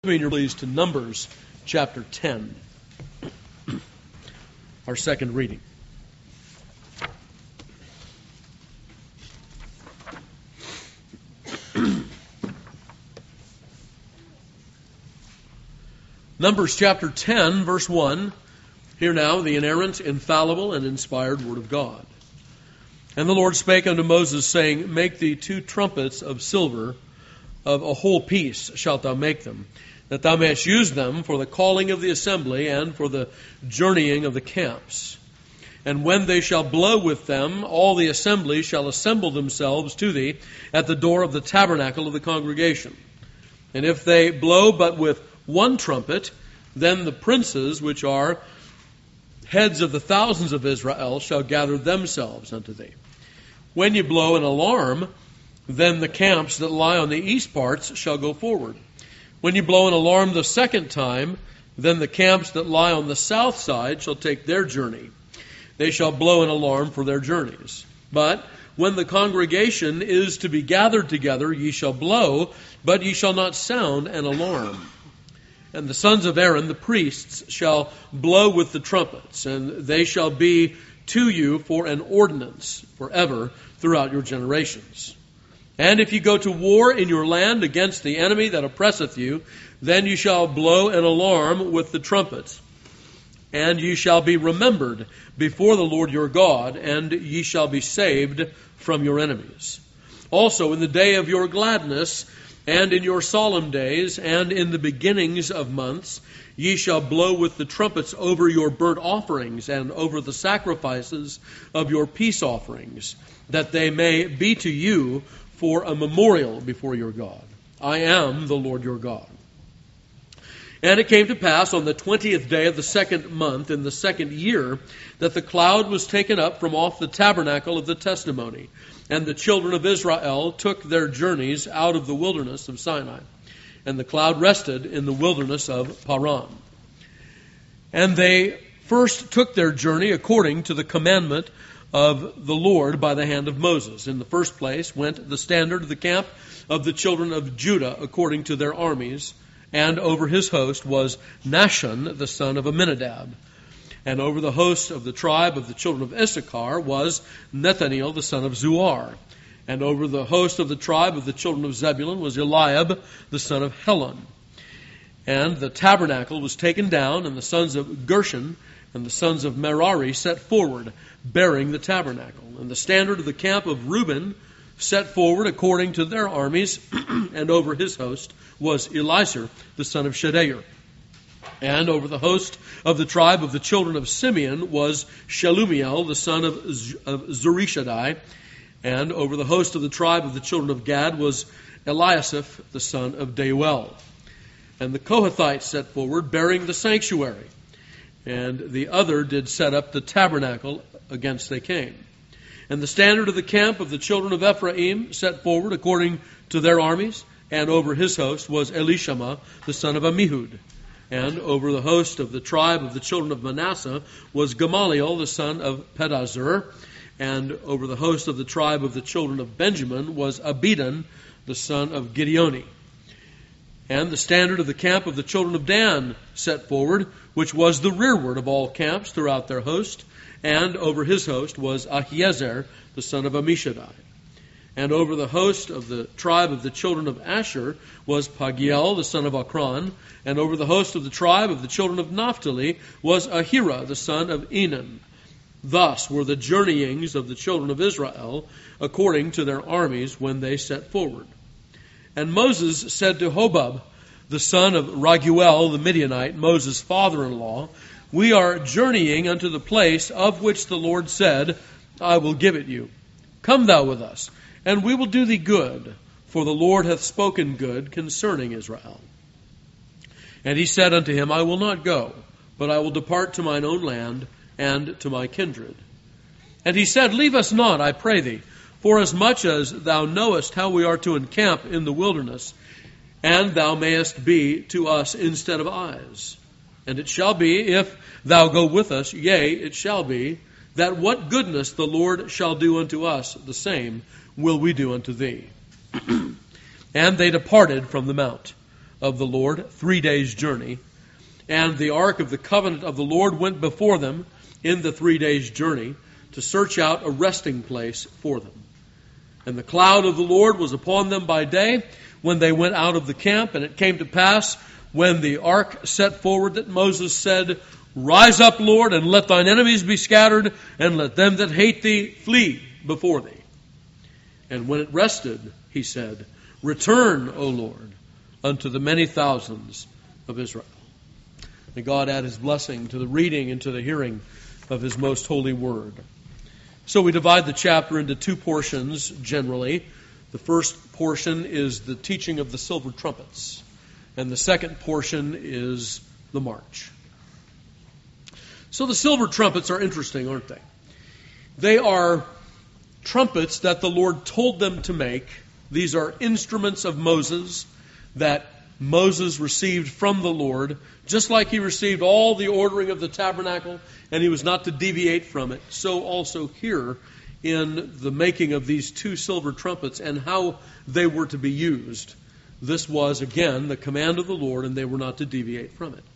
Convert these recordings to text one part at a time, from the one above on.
Please to Numbers chapter 10, our second reading. Numbers chapter 10, verse 1. Hear now the inerrant, infallible, and inspired word of God. And the Lord spake unto Moses, saying, Make thee 2 trumpets of silver, of a whole piece shalt thou make them, that thou mayest use them for the calling of the assembly and for the journeying of the camps. And when they shall blow with them, all the assembly shall assemble themselves to thee at the door of the tabernacle of the congregation. And if they blow but with 1 trumpet, then the princes, which are heads of the thousands of Israel, shall gather themselves unto thee. When you blow an alarm, then the camps that lie on the east parts shall go forward. When you blow an alarm the second time, then the camps that lie on the south side shall take their journey. They shall blow an alarm for their journeys. But when the congregation is to be gathered together, ye shall blow, but ye shall not sound an alarm. And the sons of Aaron, the priests, shall blow with the trumpets, and they shall be to you for an ordinance forever throughout your generations. And if you go to war in your land against the enemy that oppresseth you, then you shall blow an alarm with the trumpets. And ye shall be remembered before the Lord your God, and ye shall be saved from your enemies. Also in the day of your gladness, and in your solemn days, and in the beginnings of months, ye shall blow with the trumpets over your burnt offerings, and over the sacrifices of your peace offerings, that they may be to you for a memorial before your God. I am the Lord your God. And it came to pass on the 20th day of the 2nd month in the 2nd year that the cloud was taken up from off the tabernacle of the testimony. And the children of Israel took their journeys out of the wilderness of Sinai. And the cloud rested in the wilderness of Paran. And they first took their journey according to the commandment of the Lord by the hand of Moses. In the first place went the standard of the camp of the children of Judah according to their armies, and over his host was Nahshon the son of Amminadab. And over the host of the tribe of the children of Issachar was Nethaneel the son of Zuar. And over the host of the tribe of the children of Zebulun was Eliab the son of Helon. And the tabernacle was taken down, and the sons of Gershon and the sons of Merari set forward, bearing the tabernacle. And the standard of the camp of Reuben set forward according to their armies, and over his host was Elisur, the son of Shedeur. And over the host of the tribe of the children of Simeon was Shelumiel, the son of Zurishaddai. And over the host of the tribe of the children of Gad was Eliasaph, the son of Deuel. And the Kohathites set forward, bearing the sanctuary. And the other did set up the tabernacle against they came. And the standard of the camp of the children of Ephraim set forward according to their armies, and over his host was Elishama, the son of Ammihud. And over the host of the tribe of the children of Manasseh was Gamaliel, the son of Pedahzur. And over the host of the tribe of the children of Benjamin was Abidan, the son of Gideoni. And the standard of the camp of the children of Dan set forward, which was the rearward of all camps throughout their host. And over his host was Ahiezer, the son of Ammishaddai. And over the host of the tribe of the children of Asher was Pagiel, the son of Akron. And over the host of the tribe of the children of Naphtali was Ahira, the son of Enan. Thus were the journeyings of the children of Israel according to their armies when they set forward. And Moses said to Hobab, the son of Raguel the Midianite, Moses' father-in-law, We are journeying unto the place of which the Lord said, I will give it you. Come thou with us, and we will do thee good, for the Lord hath spoken good concerning Israel. And he said unto him, I will not go, but I will depart to mine own land and to my kindred. And he said, Leave us not, I pray thee, forasmuch as thou knowest how we are to encamp in the wilderness, and thou mayest be to us instead of eyes. And it shall be, if thou go with us, yea, it shall be, that what goodness the Lord shall do unto us, the same will we do unto thee. And they departed from the mount. of the Lord, 3 days' journey. And the ark of the covenant of the Lord went before them in the 3 days' journey to search out a resting place for them. And the cloud of the Lord was upon them by day when they went out of the camp. And it came to pass, when the ark set forward, that Moses said, Rise up, Lord, and let thine enemies be scattered, and let them that hate thee flee before thee. And when it rested, he said, Return, O Lord, unto the many thousands of Israel. May God add his blessing to the reading and to the hearing of his most holy word. So we divide the chapter into two portions generally. The first portion is the teaching of the silver trumpets, and the second portion is the march. So the silver trumpets are interesting, aren't they? They are trumpets that the Lord told them to make. These are instruments of Moses that Moses received from the Lord, just like he received all the ordering of the tabernacle, and he was not to deviate from it. So also here in the making of these two silver trumpets and how they were to be used. This was, again, the command of the Lord, and they were not to deviate from it.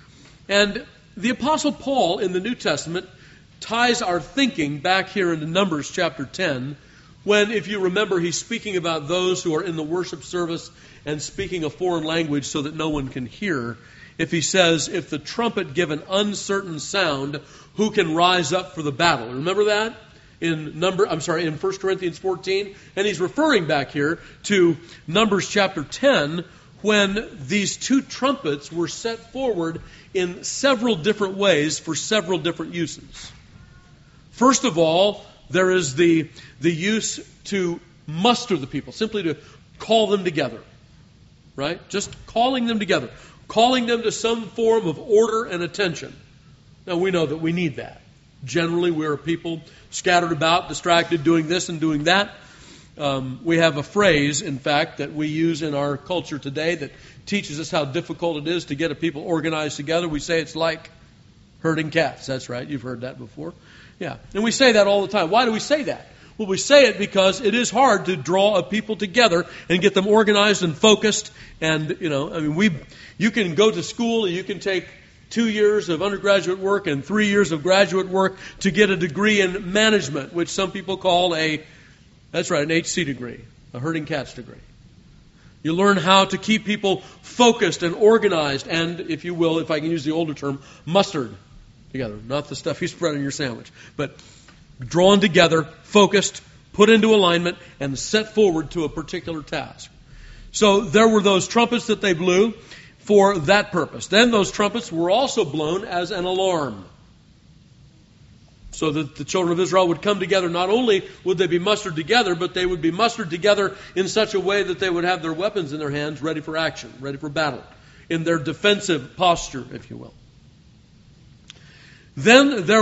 And the Apostle Paul in the New Testament ties our thinking back here into Numbers chapter 10, when, if you remember, he's speaking about those who are in the worship service and speaking a foreign language so that no one can hear. If he says, if the trumpet give an uncertain sound, who can rise up for the battle? Remember that? In 1 Corinthians 14. And he's referring back here to Numbers chapter 10, when these two trumpets were set forward in several different ways for several different uses. First of all, there is the use to muster the people, simply to call them together. Right? Just calling them together. Calling them to some form of order and attention. Now we know that we need that. Generally, we're people scattered about, distracted, doing this and doing that. We have a phrase, in fact, that we use in our culture today that teaches us how difficult it is to get a people organized together. We say it's like herding cats. That's right. You've heard that before. Yeah. And we say that all the time. Why do we say that? Well, we say it because it is hard to draw a people together and get them organized and focused. And, you can go to school and you can take 2 years of undergraduate work and 3 years of graduate work to get a degree in management, which some people call an HC degree, a herding cats degree. You learn how to keep people focused and organized and, if you will, if I can use the older term, mustered together. Not the stuff you spread on your sandwich, but drawn together, focused, put into alignment, and set forward to a particular task. So there were those trumpets that they blew for that purpose. Then those trumpets were also blown as an alarm, so that the children of Israel would come together. Not only would they be mustered together, but they would be mustered together in such a way that they would have their weapons in their hands, ready for action, ready for battle, in their defensive posture, if you will. Then there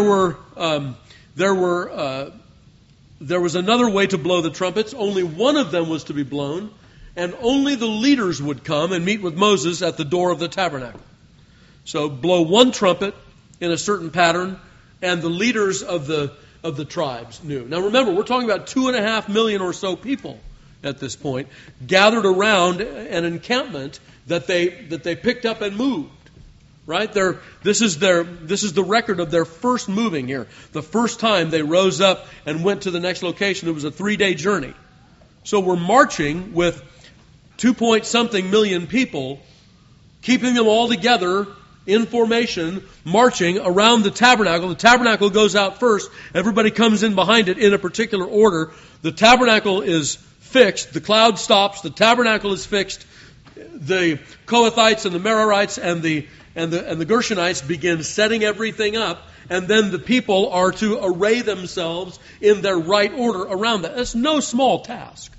was another way to blow the trumpets. Only one of them was to be blown, and only the leaders would come and meet with Moses at the door of the tabernacle. So blow one trumpet in a certain pattern, and the leaders of the tribes knew. Now remember, we're talking about 2.5 million or so people at this point, gathered around an encampment that they picked up and moved. Right? This is the record of their first moving here. The first time they rose up and went to the next location, it was a 3-day journey. So we're marching with 2-point-something million people, keeping them all together in formation, marching around the tabernacle. The tabernacle goes out first. Everybody comes in behind it in a particular order. The tabernacle is fixed. The cloud stops. The tabernacle is fixed. The Kohathites and the Merarites and the Gershonites begin setting everything up, and then the people are to array themselves in their right order around that. That's no small task.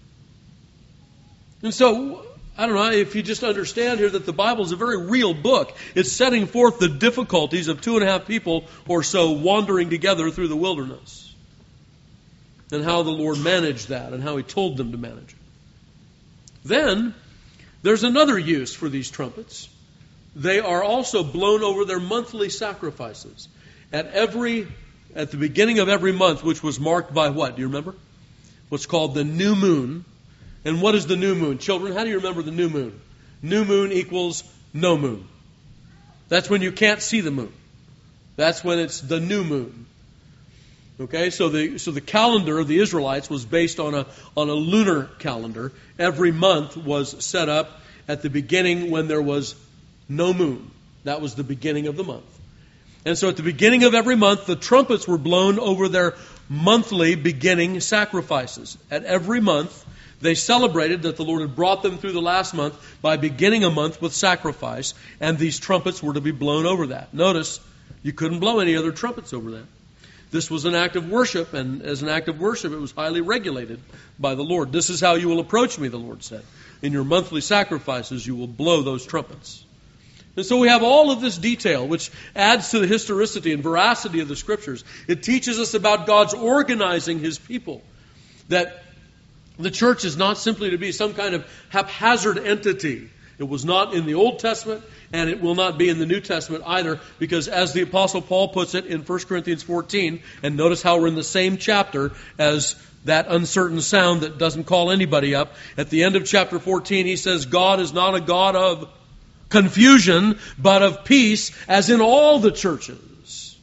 And so, I don't know if you just understand here that the Bible is a very real book. It's setting forth the difficulties of 2.5 people or so wandering together through the wilderness, and how the Lord managed that, and how He told them to manage it. Then, there's another use for these trumpets. They are also blown over their monthly sacrifices. At the beginning of every month, which was marked by what? Do you remember? What's called the new moon. And what is the new moon? Children, how do you remember the new moon? new moon equals no moon. That's when you can't see the moon. That's when it's the new moon. Okay, so the calendar of the Israelites was based on a lunar calendar. Every month was set up at the beginning when there was no moon. That was the beginning of the month. And so at the beginning of every month, the trumpets were blown over their monthly beginning sacrifices. At every month, they celebrated that the Lord had brought them through the last month by beginning a month with sacrifice, and these trumpets were to be blown over that. Notice, you couldn't blow any other trumpets over that. This was an act of worship, and as an act of worship, it was highly regulated by the Lord. This is how you will approach me, the Lord said. In your monthly sacrifices, you will blow those trumpets. And so we have all of this detail, which adds to the historicity and veracity of the Scriptures. It teaches us about God's organizing His people. That the church is not simply to be some kind of haphazard entity. It was not in the Old Testament, and it will not be in the New Testament either, because as the Apostle Paul puts it in 1 Corinthians 14, and notice how we're in the same chapter as that uncertain sound that doesn't call anybody up. At the end of chapter 14, he says, God is not a God of confusion, but of peace, as in all the churches.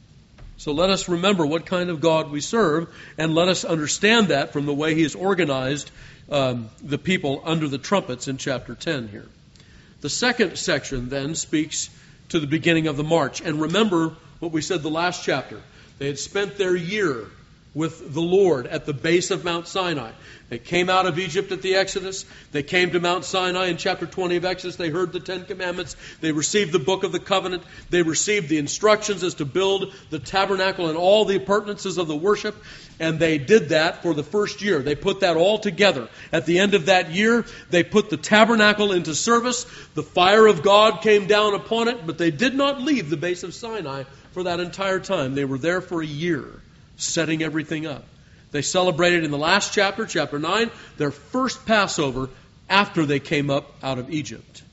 So let us remember what kind of God we serve, and let us understand that from the way He has organized the people under the trumpets in chapter 10 here. The second section then speaks to the beginning of the march. And remember what we said the last chapter. They had spent their year with the Lord at the base of Mount Sinai. They came out of Egypt at the Exodus. They came to Mount Sinai in chapter 20 of Exodus. They heard the Ten Commandments. They received the book of the covenant. They received the instructions as to build the tabernacle and all the appurtenances of the worship. And they did that for the first year. They put that all together. At the end of that year, they put the tabernacle into service. The fire of God came down upon it, but they did not leave the base of Sinai for that entire time. They were there for a year, setting everything up. They celebrated in the last chapter, chapter 9, their first Passover after they came up out of Egypt.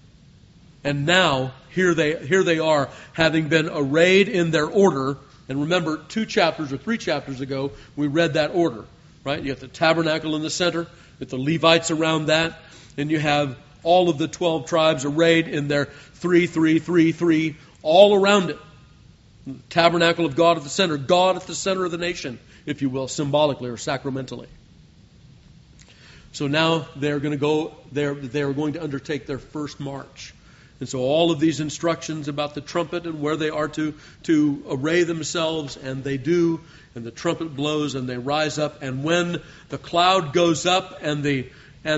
And now, here they are, having been arrayed in their order. And remember, 2 chapters or 3 chapters ago, we read that order, right? You have the tabernacle in the center, with the Levites around that, and you have all of the 12 tribes arrayed in their 3, 3, 3, 3, all around it. The tabernacle of God at the center, God at the center of the nation, if you will, symbolically or sacramentally. So now they're going to undertake their first march. And so all of these instructions about the trumpet and where they are to array themselves, and they do, and the trumpet blows and they rise up, and when the cloud goes up and the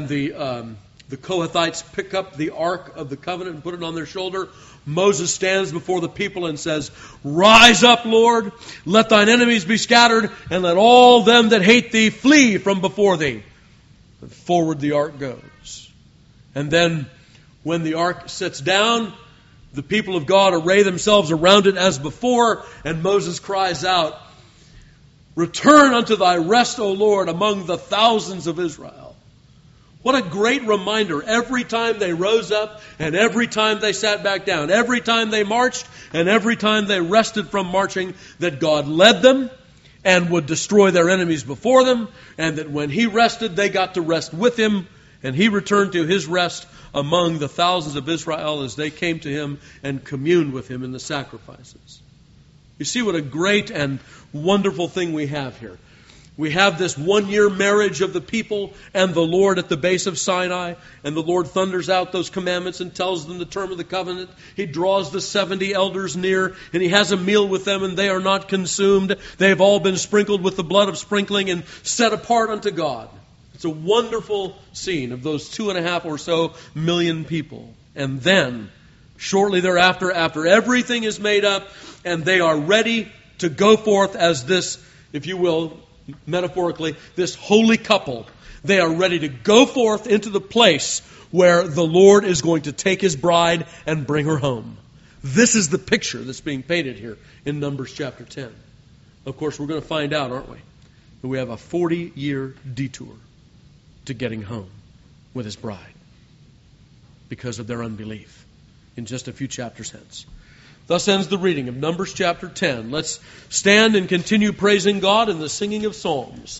Kohathites pick up the Ark of the Covenant and put it on their shoulder, Moses stands before the people and says, "Rise up, Lord, let thine enemies be scattered, and let all them that hate thee flee from before thee." And forward the Ark goes. And then when the Ark sits down, the people of God array themselves around it as before, and Moses cries out, "Return unto thy rest, O Lord, among the thousands of Israel." What a great reminder every time they rose up and every time they sat back down, every time they marched and every time they rested from marching, that God led them and would destroy their enemies before them, and that when He rested, they got to rest with Him, and He returned to His rest among the thousands of Israel as they came to Him and communed with Him in the sacrifices. You see what a great and wonderful thing we have here. We have this 1-year marriage of the people and the Lord at the base of Sinai, and the Lord thunders out those commandments and tells them the term of the covenant. He draws the 70 elders near, and He has a meal with them, and they are not consumed. They have all been sprinkled with the blood of sprinkling and set apart unto God. It's a wonderful scene of those 2.5 or so million people. And then, shortly thereafter, after everything is made up, and they are ready to go forth as this, if you will, metaphorically, this holy couple. They are ready to go forth into the place where the Lord is going to take His bride and bring her home. This is the picture that's being painted here in Numbers chapter 10. Of course, we're going to find out, aren't we, that we have a 40-year detour to getting home with His bride because of their unbelief in just a few chapters hence. Thus ends the reading of Numbers chapter 10. Let's stand and continue praising God in the singing of psalms.